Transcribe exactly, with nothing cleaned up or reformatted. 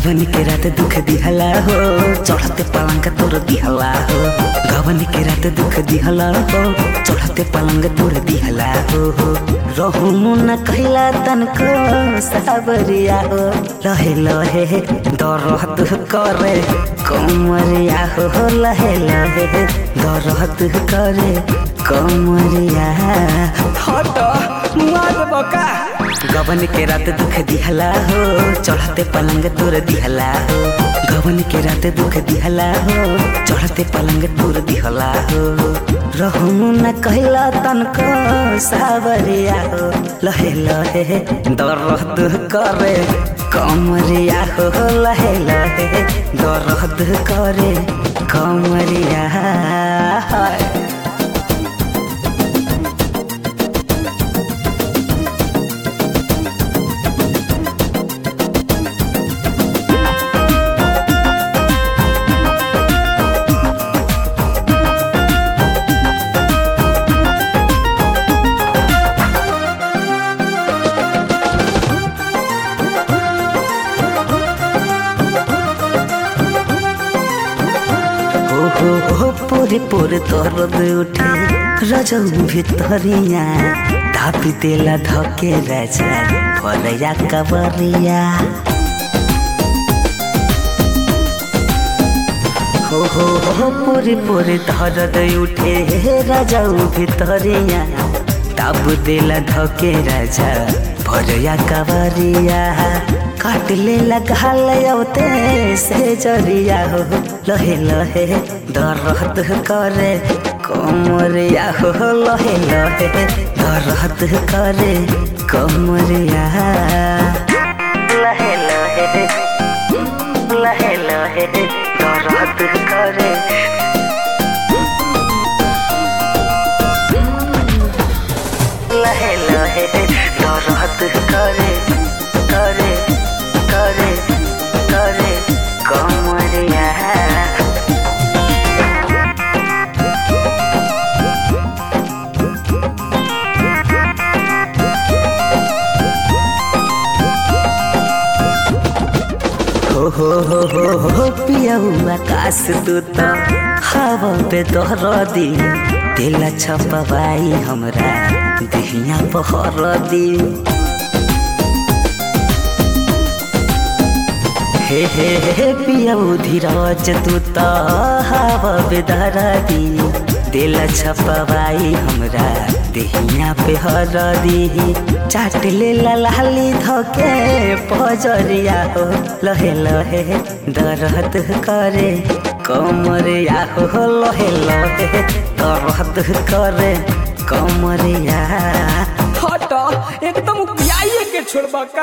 गवन के रात दुख दिहला हो चढ़ते पलंग तोड़ दिहला हो गवन के रात दुख दिहला हो चढ़ते पलंग तोड़ दिहला हो रहू न कहला तनको साबरिया हो लहे लहे दरद करे कमरिया हो लहे लहे दरद करे कमरिया हट मार बका गवन के रात दुख दिहला हो चढ़ते पलंग तोड़ दिहला हो गवन के रात दुख दिहला हो चढ़ते पलंग तोड़ दिहला हो रहू न कहला तनको सावरिया हो लहे लहे दर्द करे कमरिया हो लहे लहे दर्द करे कमरिया पोरे पोरे दर्द उठे रजौ भितरिया धापी देला धके राजा भरया कबरिया हो हो हो पोरे पोरे दर्द उठे रजौ भितरिया धाप देला धके राजा भरया कबरिया काट ले लगा लते से जरिया हो लहे लहे दर्द करे कमरिया हो लहे लहे दर्द करे कमरिया लहे लहे लहे लहे दर्द करे लहे लहे दर्द करे करे करे करे कमरिया हो हो हो हो हो पियाऊ आकाश तू तो हवा पे तोहर दी दिल छपवाई हमरा दिहिया पहर दी हे हे हे पियाऊ धीरज तू तो हवा पे दर दी दिल छपवाई हमरा दिहिया पे हर दी चाट ले लाली धके पजरिया हो लहे लहे दर्द करे कमरिया हो लहे लहे दर्द करे कमरिया हट एकदम पियाइए के छोड़बा का।